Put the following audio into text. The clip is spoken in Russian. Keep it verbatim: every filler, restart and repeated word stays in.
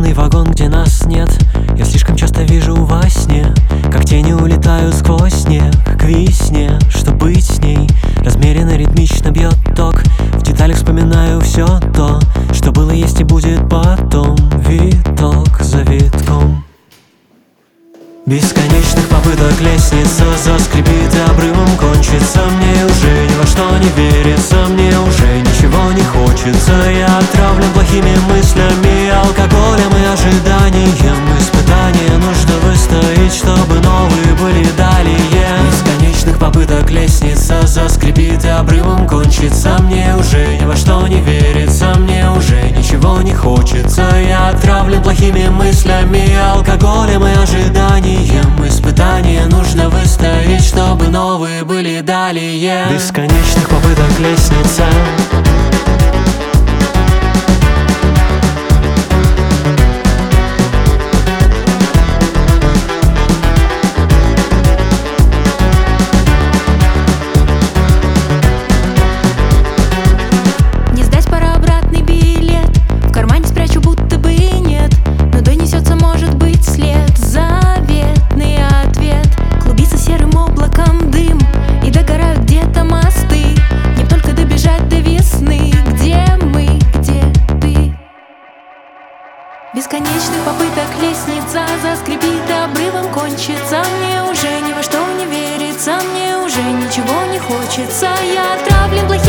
Заполненный вагон, где нас нет. Я слишком часто вижу во сне, как тени улетают сквозь снег к весне. Что быть с ней? Размеренно, ритмично бьет ток. В деталях вспоминаю все то, что было, есть и будет потом. Виток за витком бесконечных попыток лестница заскрипит и обрывом кончится. Мне уже ни во что не верится, мне уже ничего не хочется. Я отравлен плохими мыслями, алкоголем и ожиданием. Испытания нужно выстоять, чтобы новые были далее. Бесконечных попыток лестница заскрипит и обрывом кончится. Мне уже ни во что не верится, мне уже ничего не хочется. Я отравлен плохими мыслями, алкоголем и ожиданием. Испытания нужно выстоять, чтобы новые были далее. Бесконечных попыток лестница. Не сдать пора обратный билет, в кармане спрячу, будто бы и нет. Но донесется, может быть, след. Заветный ответ клубится серым облаком дым, и догорают где-то мосты. Не только добежать до весны. Где мы, где ты? Бесконечных попыток лестница заскрипит и обрывом кончится. Мне уже ни во что не верится, мне уже ничего не хочется. Я отравлен плохими